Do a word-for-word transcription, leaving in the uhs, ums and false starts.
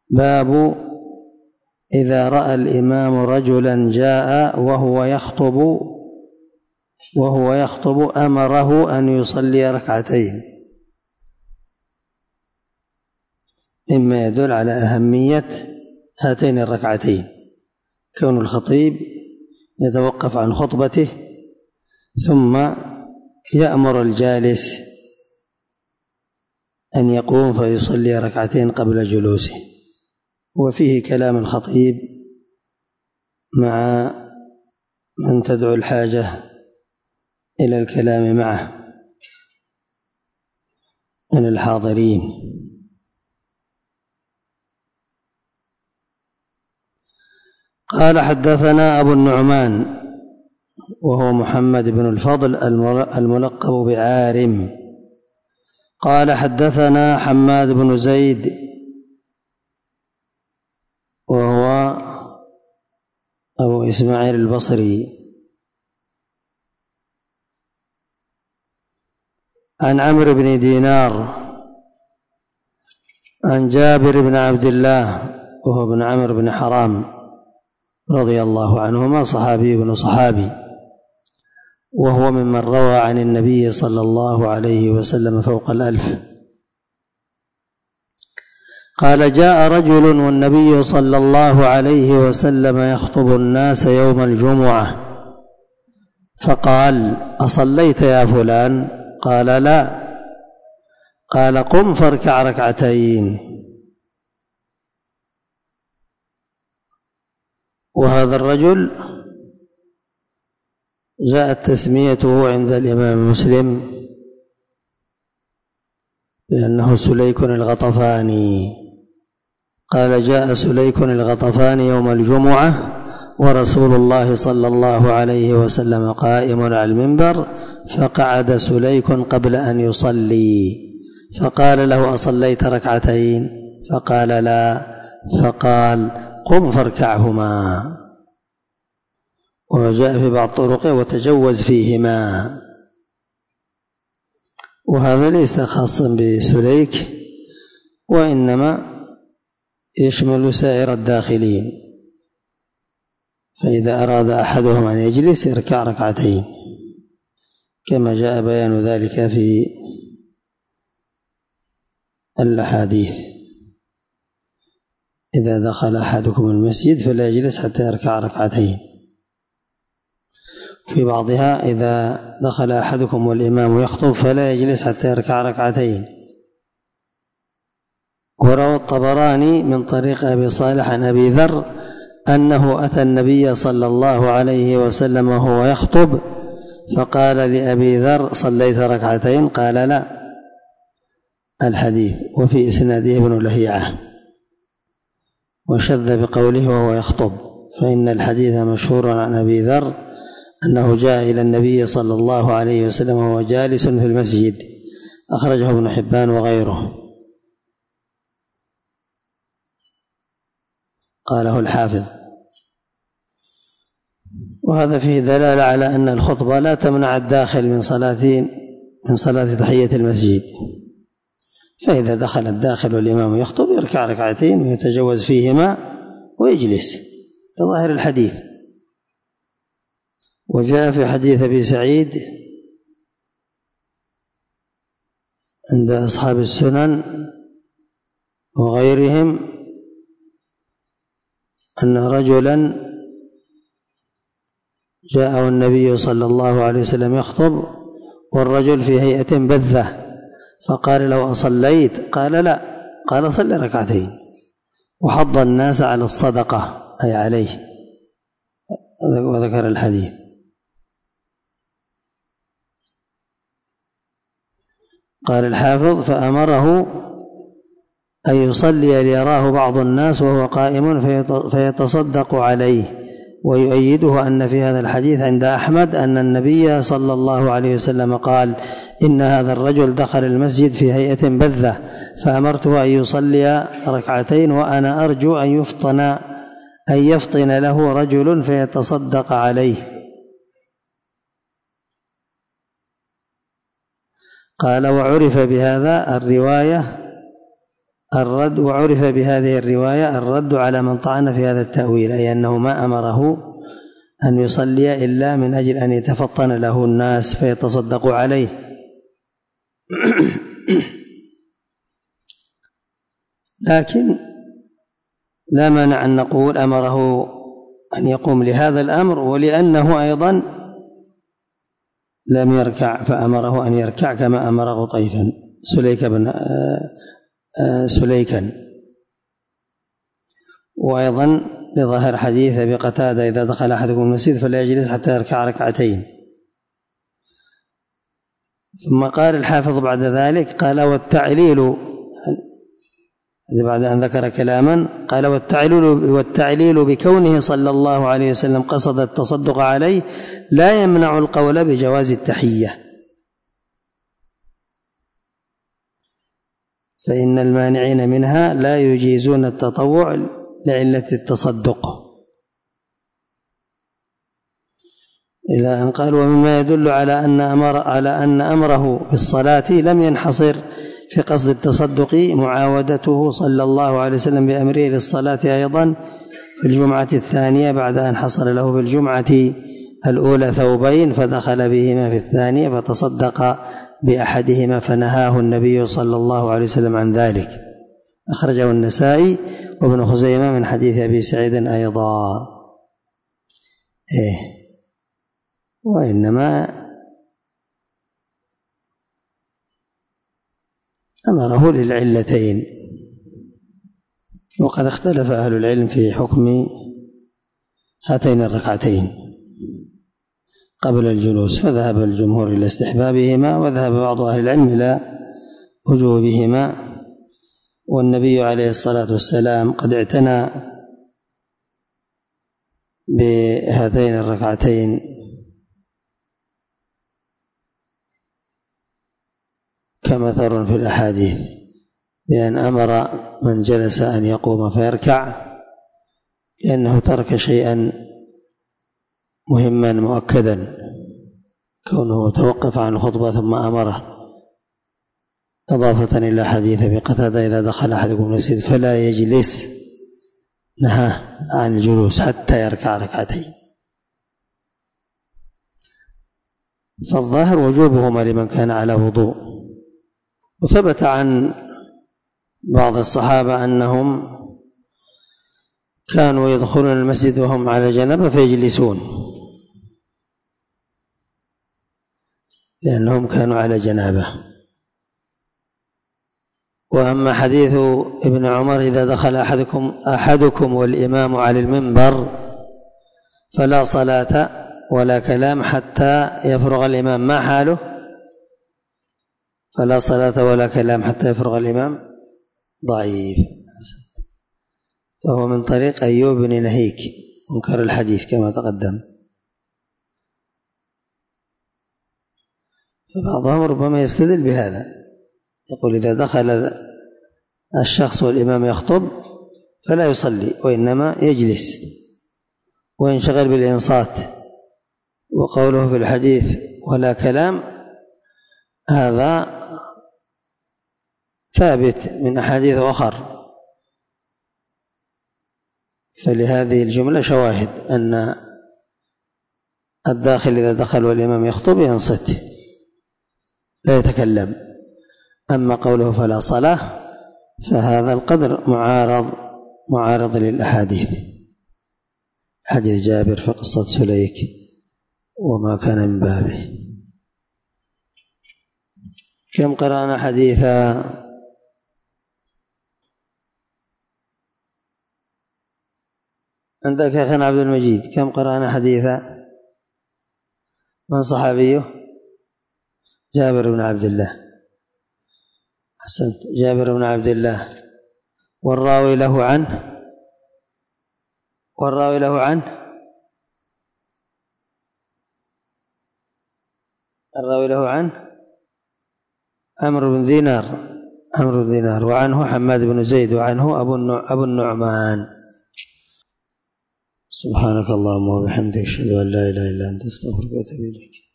باب إذا رأى الإمام رجلا جاء وهو يخطب وهو يخطب أمره أن يصلي ركعتين، مما يدل على أهمية هاتين الركعتين، كون الخطيب يتوقف عن خطبته ثم يأمر الجالس أن يقوم فيصلي ركعتين قبل جلوسه. وفيه كلام الخطيب مع من تدعو الحاجة إلى الكلام معه من الحاضرين. قال حدثنا أبو النعمان وهو محمد بن الفضل الملقب بعارم قال حدثنا حماد بن زيد وهو أبو إسماعيل البصري عن عمرو بن دينار عن جابر بن عبد الله وهو ابن عمرو بن حرام رضي الله عنهما، صحابي بن صحابي، وهو ممن روى عن النبي صلى الله عليه وسلم فوق الألف. قال جاء رجل والنبي صلى الله عليه وسلم يخطب الناس يوم الجمعة فقال: أصليت يا فلان؟ قال: لا. قال: قم فاركع ركعتين. وهذا الرجل جاءت تسميته عند الإمام مسلم بأنه سليك الغطفاني. قال: جاء سليك الغطفاني يوم الجمعة ورسول الله صلى الله عليه وسلم قائم على المنبر، فقعد سليك قبل أن يصلي فقال له: أصليت ركعتين؟ فقال: لا. فقال: قم فاركعهما. وجاء في بعض طرقه: وتجوز فيهما. وهذا ليس خاصا بسليك، وإنما يشمل سائر الداخلين، فإذا أراد أحدهم أن يجلس يركع ركعتين كما جاء بيان ذلك في الأحاديث: إذا دخل أحدكم المسجد فلا يجلس حتى يركع ركعتين. في بعضها: إذا دخل أحدكم والإمام يخطب فلا يجلس حتى يركع ركعتين. وروى الطبراني من طريق أبي صالح عن أبي ذر أنه أتى النبي صلى الله عليه وسلم وهو يخطب فقال لأبي ذر: صليت ركعتين؟ قال: لا. الحديث. وفي إسناده ابن لهيعة وشذ بقوله وهو يخطب، فإن الحديث مشهور عن أبي ذر أنه جاء إلى النبي صلى الله عليه وسلم وهو جالس في المسجد، أخرجه ابن حبان وغيره. قاله الحافظ. وهذا فيه دلالة على أن الخطبة لا تمنع الداخل من صلاة من صلاة تحية المسجد، فإذا دخل الداخل والإمام يخطب يركع ركعتين ويتجوز فيهما ويجلس لظاهر الحديث. وجاء في حديث أبي سعيد عند أصحاب السنن وغيرهم أن رجلا جاءه النبي صلى الله عليه وسلم يخطب والرجل في هيئة بذة، فقال له: أصليت؟ قال: لا. قال: صل ركعتين. وحض الناس على الصدقة أي عليه، وذكر الحديث. قال الحافظ: فأمره أن يصلي ليراه بعض الناس وهو قائم فيتصدق عليه. ويؤيده أن في هذا الحديث عند أحمد أن النبي صلى الله عليه وسلم قال: إن هذا الرجل دخل المسجد في هيئة بذة فأمرته أن يصلي ركعتين وأنا أرجو أن يفطن أن يفطن له رجل فيتصدق عليه. قال: وعرف بهذا الرواية الرد، وعرف بهذه الرواية الرد على من طعن في هذا التأويل، أي أنه ما أمره أن يصلي إلا من أجل أن يتفطن له الناس فيتصدقوا عليه. لكن لا مانع أن نقول أمره أن يقوم لهذا الأمر، ولأنه أيضا لم يركع فأمره أن يركع كما أمره طيفا سليك بن سليكا. وأيضا لظاهر حديث أبي قتادة إذا دخل أحدكم المسجد فلا يجلس حتى يركع ركعتين. ثم قال الحافظ بعد ذلك قال والتعليل بعد أن ذكر كلاما قال والتعليل, والتعليل بكونه صلى الله عليه وسلم قصد التصدق عليه لا يمنع القول بجواز التحية، فإن المانعين منها لا يجيزون التطوع لعلة التصدق، إلى أن قال ومما يدل على أن أمر على أن أمره في الصلاة لم ينحصر في قصد التصدق معاودته صلى الله عليه وسلم بأمره للصلاة أيضا في الجمعة الثانية بعد أن حصل له في الجمعة الأولى ثوبين فدخل بهما في الثانية فتصدق بأحدهما فنهاه النبي صلى الله عليه وسلم عن ذلك. أخرجه النسائي وابن خزيمة من حديث أبي سعيد أيضا. إيه وإنما أمره للعلتين. وقد اختلف أهل العلم في حكم هاتين الركعتين قبل الجلوس، فذهب الجمهور إلى استحبابهما وذهب بعض أهل العلم إلى وجوبهما، والنبي عليه الصلاة والسلام قد اعتنى بهاتين الركعتين كما ترون في الأحاديث بأن أمر من جلس أن يقوم فيركع لأنه ترك شيئا مهما مؤكدا كونه توقف عن الخطبة ثم أمره، إضافة إلى حديث أبي قتادة إذا دخل أحدكم المسجد فلا يجلس، نهى عن الجلوس حتى يركع ركعتين. فالظاهر وجوبهما لمن كان على وضوء. وثبت عن بعض الصحابة أنهم كانوا يدخلون المسجد وهم على جنابة فيجلسون لأنهم كانوا على جنابة. وأما حديث ابن عمر إذا دخل أحدكم, أحدكم والإمام على المنبر فلا صلاة ولا كلام حتى يفرغ الإمام، ما حاله؟ فلا صلاة ولا كلام حتى يفرغ الإمام ضعيف، وهو من طريق أيوب بن نهيك منكر الحديث كما تقدم. فبعضهم ربما يستدل بهذا، يقول إذا دخل الشخص والإمام يخطب فلا يصلي وإنما يجلس وينشغل بالإنصات، وقوله في الحديث ولا كلام هذا ثابت من أحاديث أخر، فلهذه الجملة شواهد أن الداخل إذا دخل والإمام يخطب ينصت لا يتكلم. أما قوله فلا صلاة فهذا القدر معارض معارض للأحاديث، حديث جابر في قصة سليك وما كان من بابه. كم قرأنا حديثا عندك يا أخي عبد المجيد؟ كم قرأنا حديثا؟ من صحابيه؟ جابر بن عبد الله. أحسنت، جابر بن عبد الله. والراوي له عنه والراوي له عنه الراوي له عنه عمرو بن دينار عمرو بن دينار وعنه حماد بن زيد وعنه أبو النعمان. سبحانك اللهم وبحمدك أشهد أن لا إله إلا أنت أستغفرك وأتوب إليك.